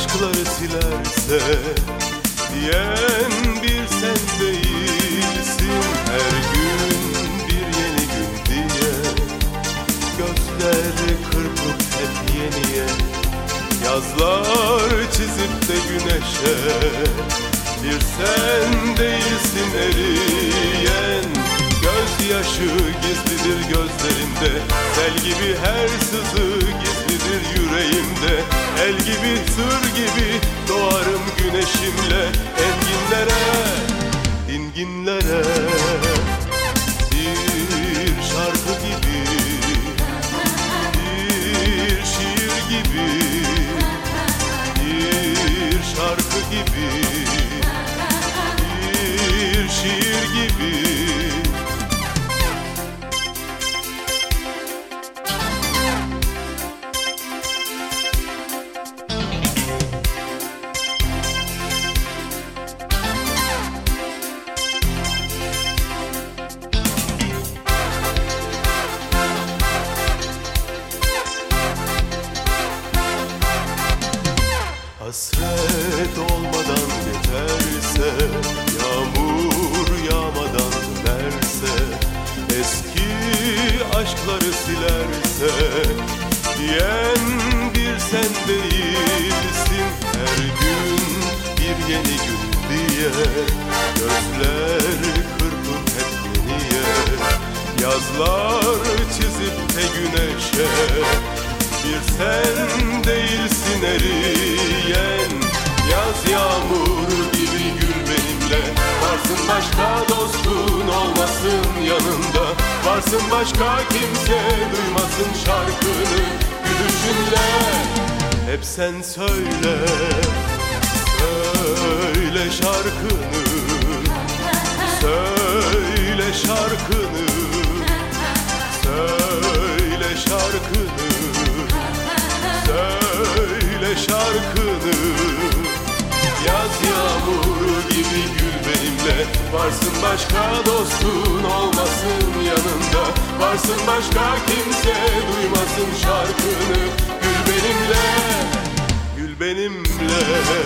aşkları silerse diyen bir sen değilsin. Her gün bir yeni gün diye gözler kırpıp hep yeniye yazlar çizip de güneşe bir sen değilsin eriyen. Gözyaşı gizlidir gözlerimde, sel gibi her sızı gizlidir yüreğimde. El gibi sır gibi doğarım güneşimle enginlere, dinginlere. Bir şarkı gibi, bir şiir gibi, bir şarkı gibi, bir şiir gibi. Hasret olmadan geçerse, yağmur yağmadan dönerse, eski aşkları silerse diyen bir sen değilsin. Her gün bir yeni gün diye gözler kırpıp hep yeniye yazlar çizip de güneşe bir sen değilsin eriyen. Yaz yağmur gibi gül benimle, varsın başka dostun olmasın yanında. Varsın başka kimse duymasın şarkını gülüşünle. Hep sen söyle, söyle şarkını, söyle şarkını, söyle şarkını, söyle şarkını. Yaz yağmuru gibi gül benimle, varsın başka dostun olmasın yanında. Varsın başka kimse duymasın şarkını gül benimle, gül benimle.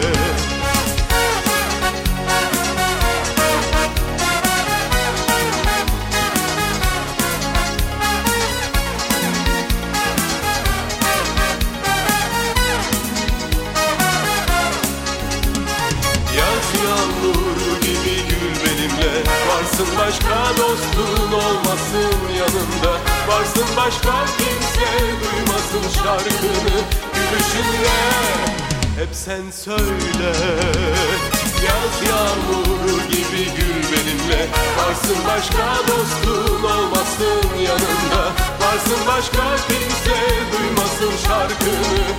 Yağmur gibi gül benimle, varsın başka dostun olmasın yanında. Varsın başka kimse duymasın şarkını gülüşünle. Hep sen söyle, yaz yağmuru gibi gül benimle, varsın başka dostun olmasın yanında. Varsın başka kimse duymasın şarkını